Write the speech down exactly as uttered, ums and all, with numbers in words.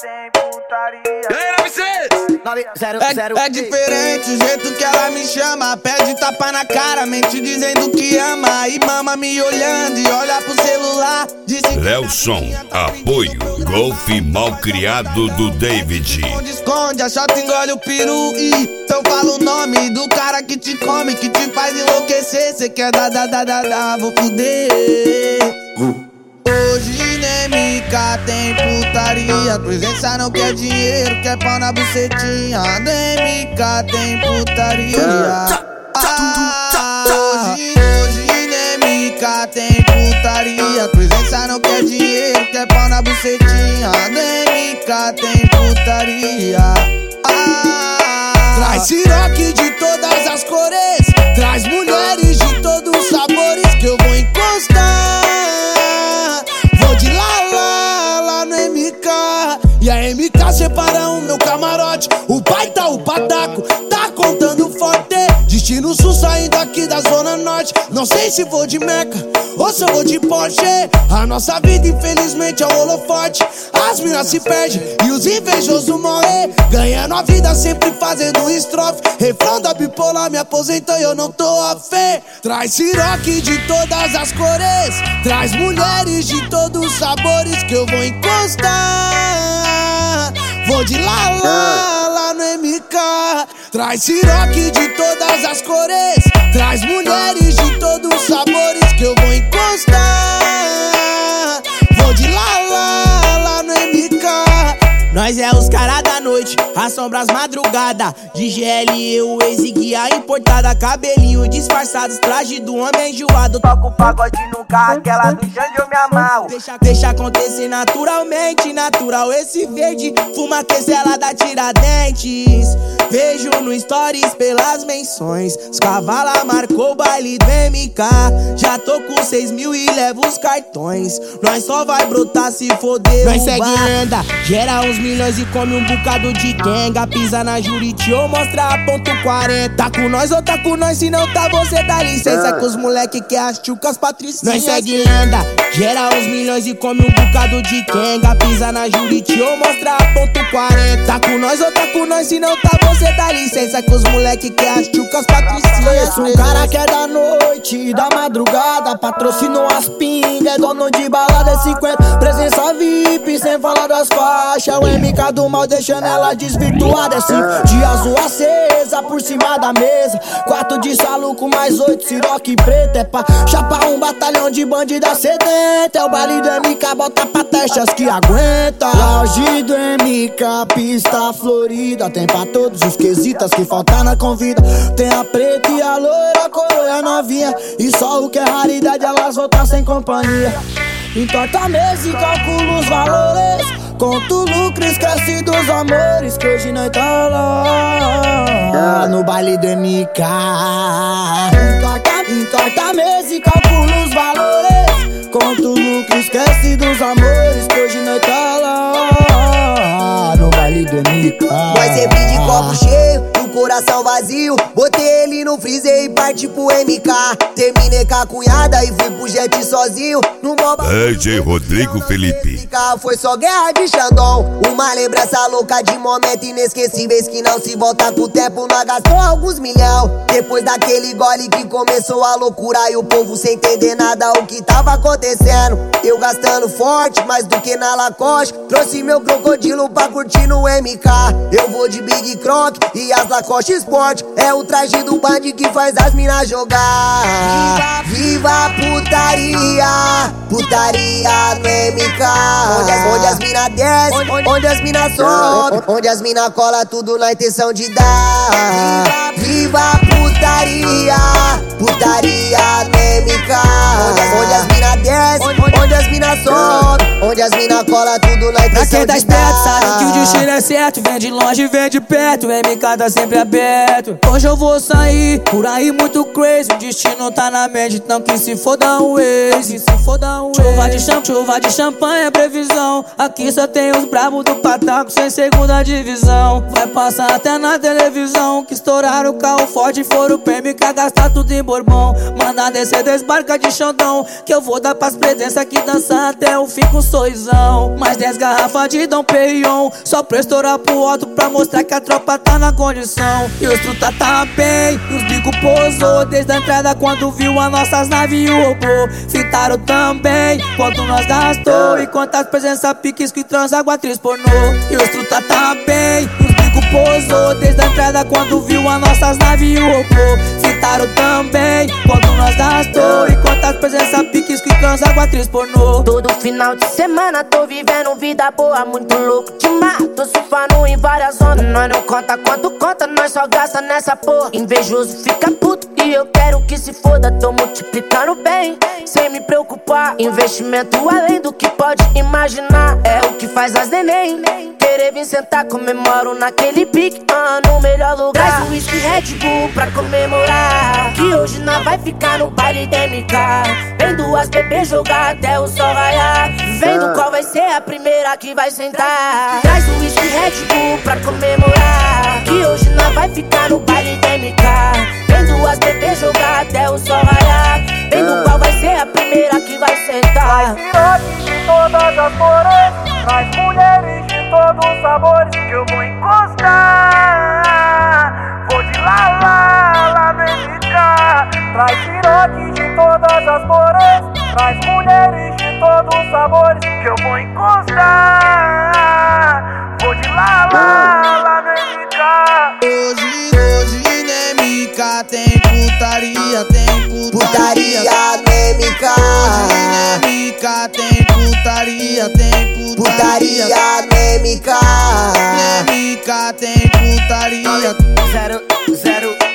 tem putaria. É, é diferente o jeito que ela me chama. Pede tapa na cara, mente dizendo que ama. E mama me olhando e olha pro celular. Lelson, apoio, golfe mal criado do David. Esconde, esconde, a chota engole o peru. E eu falo o nome do cara que te come, que te faz enlouquecer. Cê quer dar, dar, dar, dar, dar, vou fuder. Hoje na M K tem putaria. Presença não quer dinheiro, quer pau na bucetinha. Na M K tem putaria. Ah, hoje, hoje na M K tem putaria. Presença não quer dinheiro, quer pau na bucetinha. Na M K tem putaria. Ah, traz siroque de todas as cores, traz mulheres de todos os sabores que eu vou encostar. Vou de lá, lá, lá no M K. E a M K separa o meu camarote. O pai tá o pataco, tá contando forte. Destino sul saindo aqui da zona norte. Não sei se vou de Meca ou se eu vou de Porsche. A nossa vida infelizmente é um holofote. As minas se perdem e os invejosos morrem, ganhando a vida sempre fazendo estrofe. Refrão da bipolar me aposentou e eu não tô a fé. Traz siroque de todas as cores, traz mulheres de todos os sabores que eu vou encostar. Vou de lá, lá, lá no M K. Traz siroque de todas as cores, traz mulheres de todos os sabores que eu vou encostar. Vou de lá, lá, lá no M K. Nós é os caras da noite, assombra as madrugadas. De G L eu exiguia importada. Cabelinho disfarçados, traje do homem enjoado. Toco o pagode no carro, aquela do Xande eu me amarro. Deixa, deixa acontecer naturalmente, natural esse verde. Fuma que ela dá tiradentes. Vejo no stories pelas menções, os cavala marcou o baile do M K. Já tô com seis mil e levo os cartões. Nós só vai brotar se for derrubar. Nós segue anda, gera uns milhões e come um bocado de quenga. Pisa na Juriti ou mostra a ponto quarenta. Tá com nós ou tá com nós, se não tá você dá licença. É que os moleque quer as tchucas patricinhas. Nós segue anda, gera uns milhões e come um bocado de quenga. Pisa na Juriti ou mostra a ponto quarenta. Tá com nós ou tá com nós, se não tá você dá licença. Que os moleque quer as tchucas patricinhas. Conheço um cara que é da noite, da madrugada, patrocinou as pingas, é dono de balada, é cinquenta. Presença V I P, sem falar das faixas. O M K do mal deixando ela desvirtuada. É cinco de azul acesa por cima da mesa. Quatro de saluco mais oito siroque preto. É pra chapar um batalhão de bandida sedenta. É o baile do M K, bota pra testas que aguenta. Lounge do M K, pista florida. Tem pra todos os quesitas que falta na convida. Tem a preta e a loira, a coroa novinha. E só o que é raridade elas voltam sem companhia. Entorta a mesa e calcula os valores. Conta o lucro, esquece dos amores. Que hoje nós tá lá no baile do M K. Entorta, entorta a mesa e calcula os valores. Conta o lucro, esquece dos amores. Que hoje nós tá lá no baile do M K. Nós sempre de copo cheio, coração vazio, botei ele no freezer e parti pro M K. Terminei com a cunhada e fui pro jet sozinho. No moba D J Rodrigo Felipe. Foi só guerra de Xandão. Uma lembrança louca de momentos inesquecíveis que não se volta com o tempo. Nós gastou alguns milhão. Depois daquele gole que começou a loucura e o povo sem entender nada o que tava acontecendo. Eu gastando forte, mais do que na Lacoste. Trouxe meu crocodilo pra curtir no M K. Eu vou de Big Croc e as Lacoste Sport. É o traje do band que faz as minas jogar. Viva a putaria, putaria no M K. Onde as, onde as minas descem, onde, onde as minas sobem, onde as minas colam tudo na intenção de dar. Viva a putaria, putaria no M K. Onde as, onde as minas descem, onde, onde as minas sobem, onde as minas colam tudo na intenção quem tá de esperto dar. sabe que o destino é certo. Vem de longe, vem de perto. O M K tá sempre aberto. Hoje eu vou sair por aí muito crazy. O destino tá na mente, então que se foda um ex. Que se foda um ex. Chuva de champanhe, chuva de champanhe é previsão. Aqui só tem os bravos do pataco sem segunda divisão. Vai passar até na televisão que estouraram o carro forte e foram pro M K gastar tudo em Bourbon. Manda descer, desbarca de Xandão, que eu vou dar pras presenças que dançar até o fim com sorriso. doisão, mais dez garrafas de Dom Perignon, só pra estourar pro alto pra mostrar que a tropa tá na condição. E os truta tá bem, e os bico posou desde a entrada quando viu as nossas naves e o robô. Fitaram também quanto nós gastou e quantas presenças piques que transa água atriz pornô. E os truta tá bem, e os bico posou desde a entrada quando viu as nossas naves e o robô. Fitaram também quanto nós gastou e quantas presenças piques que transa água atriz pornô. Todo final de semana tô vivendo vida boa, muito louco demais. Tô surfando em várias ondas, nós não conta quanto conta, nós só gasta nessa porra. Invejoso fica puto e eu quero que se foda. Tô multiplicando bem, sem me preocupar. Investimento além do que pode imaginar, é o que faz as neném querer vir sentar. Comemoro naquele pique, ah, no melhor lugar. Traz um whisky Red Bull pra comemorar, que hoje nós vai ficar no baile da M K. Vendo as bebês jogar até o sol raiar, vendo qual vai ser a primeira que vai sentar. Traz um whisky Red Bull pra comemorar, que hoje nós vai ficar no baile da M K. Vendo as bebês jogar até o sol raiar, vendo qual vai ser a primeira que vai sentar. Traz piroque de todas as cores, traz mulheres de todos os sabores, que eu vou encostar. Vou de lá lá, lá no M K. Traz piroque de todas as cores, traz mulheres de todos os sabores, que eu vou encostar. Vou de lá lá, lá no M K. Hoje, hoje no M K tem putaria, tem putaria. Putaria no M K. Hoje no M K tem putaria, tem putaria. Putaria no M K. No M K tem putaria. Zero, zero